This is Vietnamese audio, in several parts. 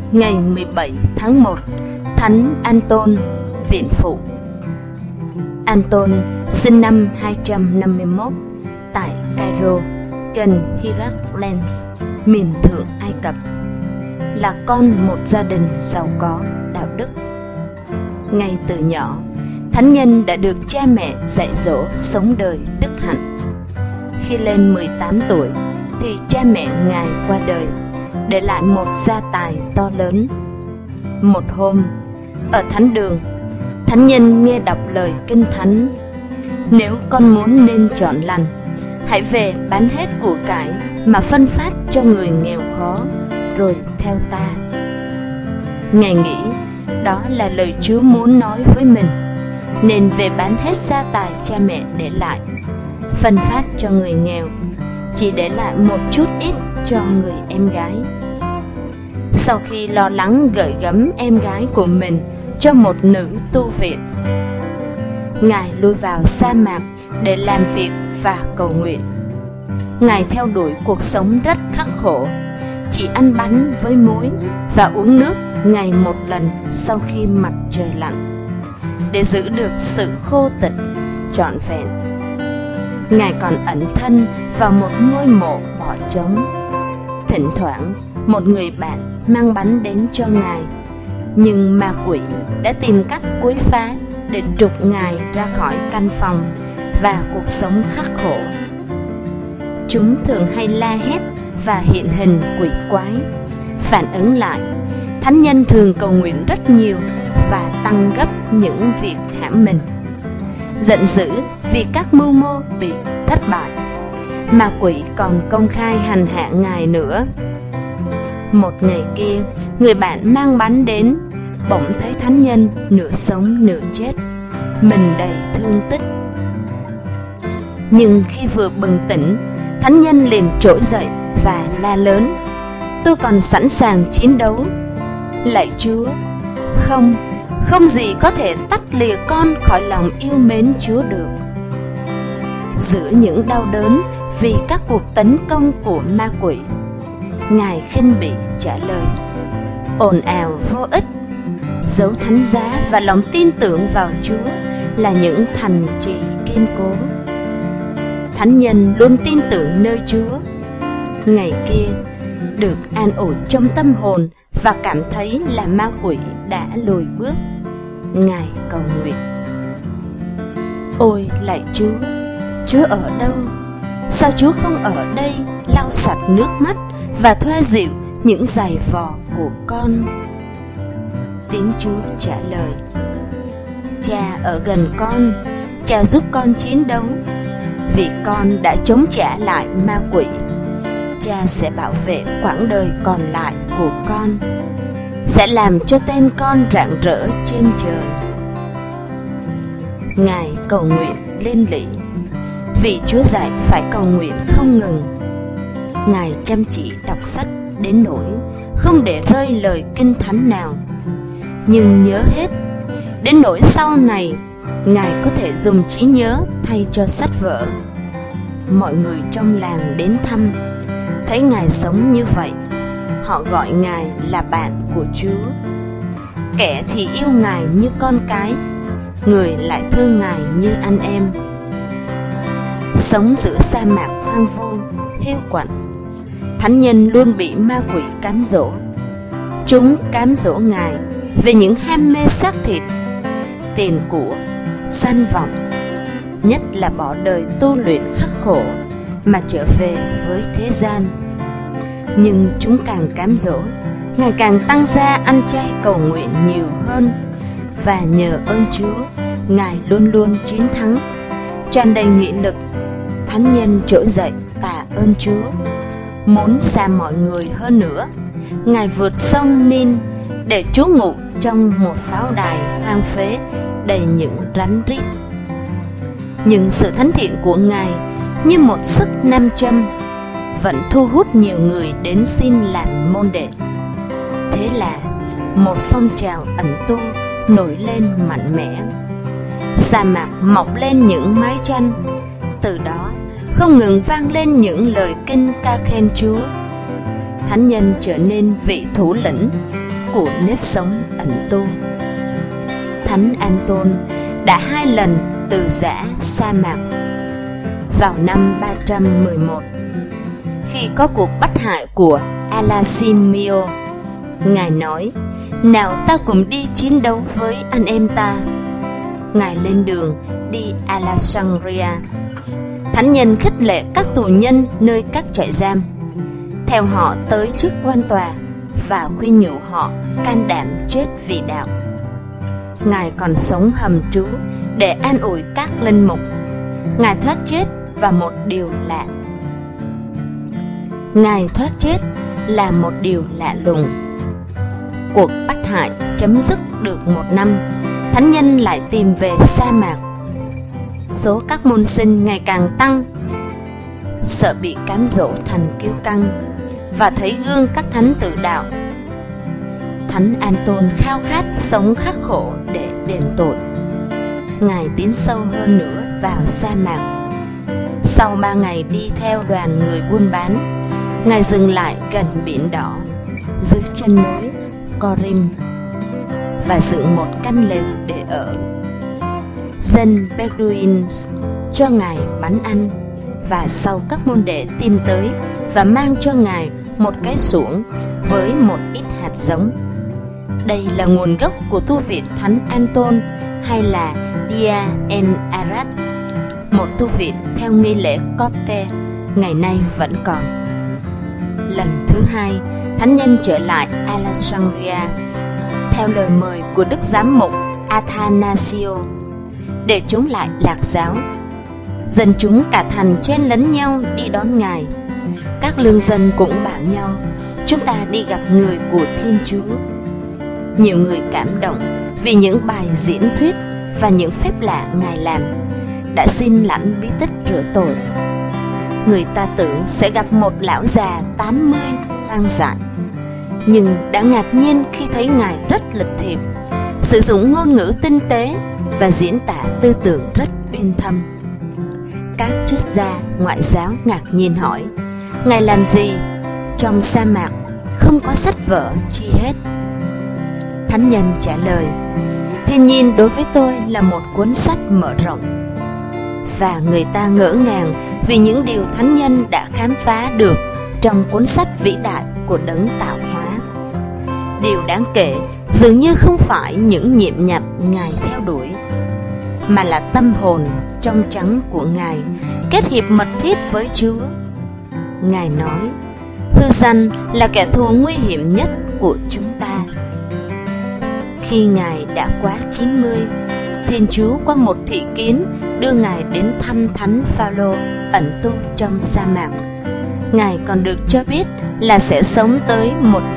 Ngày 17 tháng 1, Thánh Anton Viện Phụ. Anton sinh năm 251 tại Cairo, gần Herakles, miền Thượng Ai Cập, là con một gia đình giàu có, đạo đức. Ngay từ nhỏ, thánh nhân đã được cha mẹ dạy dỗ sống đời đức hạnh. Khi lên 18 tuổi thì cha mẹ Ngài qua đời, để lại một gia tài to lớn. Một hôm, ở thánh đường, thánh nhân nghe đọc lời kinh thánh: "Nếu con muốn nên chọn lành, hãy về bán hết của cải mà phân phát cho người nghèo khó, rồi theo ta." Ngài nghĩ đó là lời Chúa muốn nói với mình, nên về bán hết gia tài cha mẹ để lại, phân phát cho người nghèo, chỉ để lại một chút ít cho người em gái. Sau khi lo lắng gửi gắm em gái của mình cho một nữ tu viện, Ngài lui vào sa mạc để làm việc và cầu nguyện. Ngài theo đuổi cuộc sống rất khắc khổ, chỉ ăn bánh với muối và uống nước ngày một lần sau khi mặt trời lặn, để giữ được sự khô tịch trọn vẹn. Ngài còn ẩn thân vào một ngôi mộ bỏ trống. Thỉnh thoảng một người bạn mang bánh đến cho Ngài, nhưng ma quỷ đã tìm cách quấy phá để trục Ngài ra khỏi căn phòng và cuộc sống khắc khổ. Chúng thường hay la hét và hiện hình quỷ quái. Phản ứng lại, thánh nhân thường cầu nguyện rất nhiều và tăng gấp những việc hãm mình. Giận dữ vì các mưu mô bị thất bại, ma quỷ còn công khai hành hạ Ngài nữa. Một ngày kia, người bạn mang bánh đến, bỗng thấy thánh nhân nửa sống nửa chết, mình đầy thương tích. Nhưng khi vừa bừng tỉnh, thánh nhân liền trỗi dậy và la lớn: "Tôi còn sẵn sàng chiến đấu. Lạy Chúa, không gì có thể tách lìa con khỏi lòng yêu mến Chúa được." Giữa những đau đớn vì các cuộc tấn công của ma quỷ, Ngài khinh bỉ trả lời: "Ồn ào vô ích. Dấu thánh giá và lòng tin tưởng vào Chúa là những thành trì kiên cố." Thánh nhân luôn tin tưởng nơi Chúa. Ngày kia, được an ủi trong tâm hồn và cảm thấy là ma quỷ đã lùi bước, Ngài cầu nguyện: "Ôi lạy Chúa, Chúa ở đâu? Sao Chúa không ở đây lau sạch nước mắt và thoa dịu những giày vò của con?" Tiếng Chúa trả lời: "Cha ở gần con, Cha giúp con chiến đấu. Vì con đã chống trả lại ma quỷ, Cha sẽ bảo vệ quãng đời còn lại của con, sẽ làm cho tên con rạng rỡ trên trời." Ngài cầu nguyện liên lỉ, vì Chúa dạy phải cầu nguyện không ngừng. Ngài chăm chỉ đọc sách đến nỗi không để rơi lời kinh thánh nào, nhưng nhớ hết, đến nỗi sau này Ngài có thể dùng trí nhớ thay cho sách vở. Mọi người trong làng đến thăm, thấy Ngài sống như vậy, họ gọi Ngài là bạn của Chúa. Kẻ thì yêu Ngài như con cái, người lại thương Ngài như anh em. Sống giữa sa mạc hoang vu, hiu quạnh, thánh nhân luôn bị ma quỷ cám dỗ. Chúng cám dỗ Ngài về những ham mê xác thịt, tiền của, danh vọng, nhất là bỏ đời tu luyện khắc khổ mà trở về với thế gian. Nhưng chúng càng cám dỗ, Ngài càng tăng gia ăn chay cầu nguyện nhiều hơn, và nhờ ơn Chúa, Ngài luôn luôn chiến thắng. Tràn đầy nghị lực, thánh nhân trỗi dậy tạ ơn Chúa. Muốn xa mọi người hơn nữa, Ngài vượt sông Nin để trú ngụ trong một pháo đài hoang phế đầy những rắn rít. Nhưng sự thánh thiện của Ngài như một sức nam châm, vẫn thu hút nhiều người đến xin làm môn đệ. Thế là một phong trào ẩn tu nổi lên mạnh mẽ. Sa mạc mọc lên những mái tranh, từ đó không ngừng vang lên những lời kinh ca khen Chúa. Thánh nhân trở nên vị thủ lĩnh, của nếp sống ẩn tu. Thánh An-tôn đã 2 lần từ giã sa mạc. Vào năm 311, khi có cuộc bắt hại của Alasimio, Ngài nói: nào ta cùng đi chiến đấu với anh em ta. Ngài lên đường đi Alexandria. Thánh nhân khích lệ các tù nhân nơi các trại giam, theo họ tới trước quan tòa và khuyên nhủ họ can đảm chết vì đạo. Ngài còn sống hầm trú để an ủi các linh mục. Ngài thoát chết và một điều lạ. Ngài thoát chết là một điều lạ lùng. Cuộc bắt hại chấm dứt được 1 năm, thánh nhân lại tìm về sa mạc. Số các môn sinh ngày càng tăng, sợ bị cám dỗ thành kiêu căng và thấy gương các thánh tự đạo. Thánh An-tôn khao khát sống khắc khổ để đền tội. Ngài tiến sâu hơn nữa vào sa mạc. Sau 3 ngày đi theo đoàn người buôn bán, Ngài dừng lại gần biển đỏ, dưới chân núi Corim, và dựng một căn lều để ở. Dân Bedouins cho Ngài bánh ăn, và sau các môn đệ tìm tới và mang cho Ngài một cái suỗng với một ít hạt giống. Đây là nguồn gốc của tu viện Thánh An-tôn, hay là Dia en Arad, một tu viện theo nghi lễ Copte, ngày nay vẫn còn. Lần thứ 2, thánh nhân trở lại Alexandria theo lời mời của Đức Giám mục Athanasio để chống lại Lạc giáo. Dân chúng cả thành chen lấn nhau đi đón Ngài. Các lương dân cũng bảo nhau: chúng ta đi gặp người của Thiên Chúa. Nhiều người cảm động vì những bài diễn thuyết và những phép lạ Ngài làm, đã xin lãnh bí tích rửa tội. Người ta tưởng sẽ gặp một lão già 80 hoang dại, nhưng đã ngạc nhiên khi thấy Ngài rất lịch thiệp, sử dụng ngôn ngữ tinh tế và diễn tả tư tưởng rất uyên thâm. Các triết gia ngoại giáo ngạc nhiên hỏi: Ngài làm gì trong sa mạc, không có sách vở chi hết? Thánh nhân trả lời: thiên nhiên đối với tôi là một cuốn sách mở rộng. Và người ta ngỡ ngàng vì những điều thánh nhân đã khám phá được trong cuốn sách vĩ đại của Đấng tạo hóa. Điều đáng kể dường như không phải những nhiệm nhặt Ngài theo đuổi, mà là tâm hồn trong trắng của Ngài kết hiệp mật thiết với Chúa. Ngài nói: hư danh là kẻ thù nguy hiểm nhất của chúng ta. Khi Ngài đã quá 90, Thiên Chúa qua một thị kiến đưa Ngài đến thăm Thánh Phaolô ẩn tu trong sa mạc. Ngài còn được cho biết là sẽ sống tới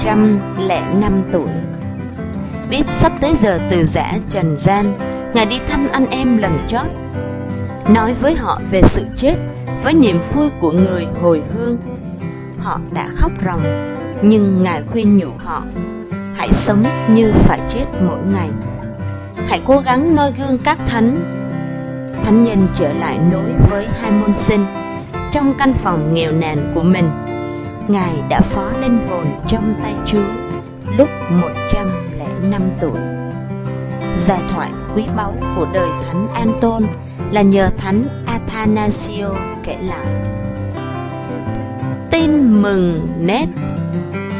105 tuổi. Biết sắp tới giờ từ giã trần gian, Ngài đi thăm anh em lần chót, nói với họ về sự chết với niềm vui của người hồi hương. Họ đã khóc ròng, nhưng Ngài khuyên nhủ họ: hãy sống như phải chết mỗi ngày. Hãy cố gắng noi gương các thánh. Thánh nhân trở lại nối với 2 môn sinh trong căn phòng nghèo nàn của mình. Ngài đã phó linh hồn trong tay Chúa lúc 105 tuổi. Giai thoại quý báu của đời Thánh An-tôn là nhờ Thánh Athanasio kể lại. Tin mừng nét.